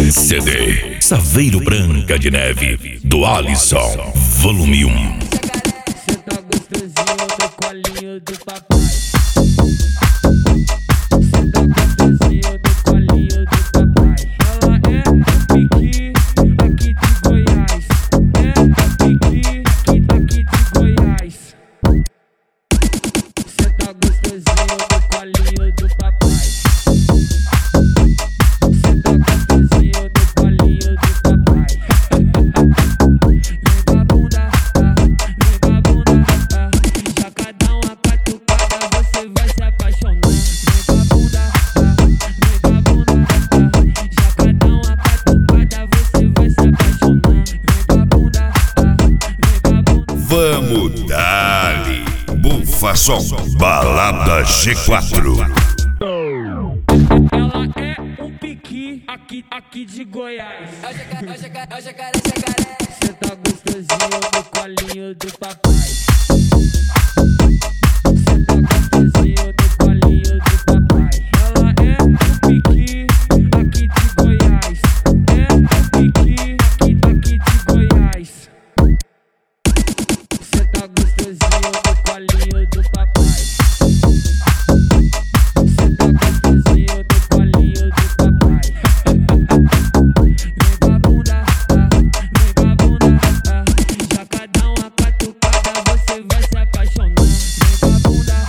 CD Saveiro Branca de Neve, do Alisson, volume 1. Cê tá gostosinho no colinho do papai. Cê tá gostosinho no colinho do papai. Ela é um pique aqui de Goiás. É um pique aqui de Goiás. Cê tá gostosinho no colinho do papai. Vamos dali, Bufason, balada G4. Ela é um pique aqui de Goiás. Cê tá gostosinho no colinho do papai. Cê tá gostosinho no colinho do papai. Ela é um pique aqui de Goiás. É um pique aqui de Goiás. Cê tá gostosinho no colinho do papai. Cê tá gostosinho no colinho do papai. Vem com a bunda, já cada uma catucada você vai se apaixonar. Vem com a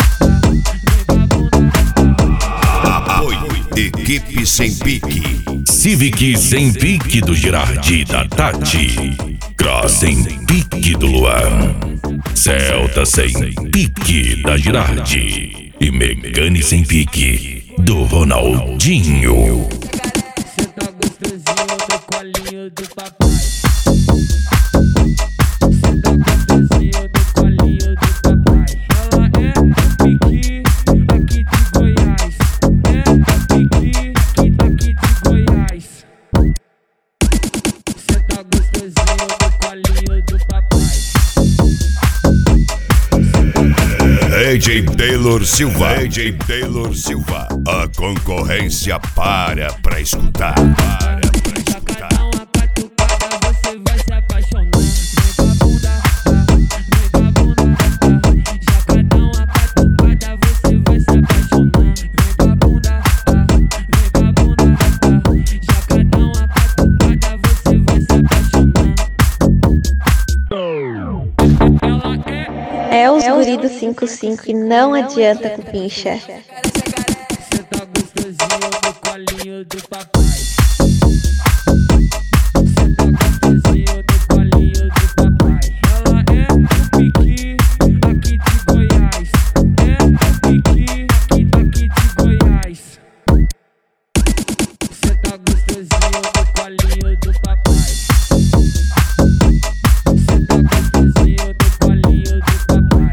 bunda. Apoio Equipe Sem Pique, Civic Sem Pique do Girardi da Tati, Cross Sem Pique do Luan, Celta Sem Pique da Girardi e Megane Sem Pique do Ronaldinho. Cê tá gostosinho no colinho do papai. Cê tá gostosinho no colinho do papai. Ela é um pique aqui de Goiás. É um pique aqui de Goiás. Cê tá gostosinho no colinho do papai. AJ Taylor Silva, a concorrência para pra escutar. Já cada uma catucada você vai se apaixonar. Vem com a bunda, já cada uma catucada você vai se apaixonar. Vem com a bunda, já cada uma catucada você vai se apaixonar. Ela É os guri do 55 e não adianta com pincha. Cê tá gostosinho no colinho do papai. Cê tá gostosinho no colinho do papai. Ela é um pique aqui de Goiás. É um pique aqui de Goiás. Cê tá gostosinho no colinho do papai. Cê tá gostosinho no colinho do papai.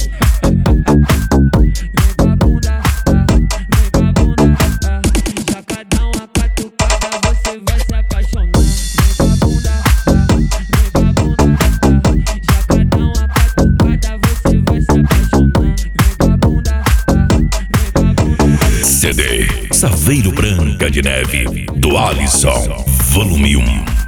Vem com a bunda, já cada uma catucada você vai se apaixonar. Vem com a bunda, já cada uma catucada você vai se apaixonar. Vem com a bunda, CD Saveiro Branca de Neve, do Alisson, volume 1.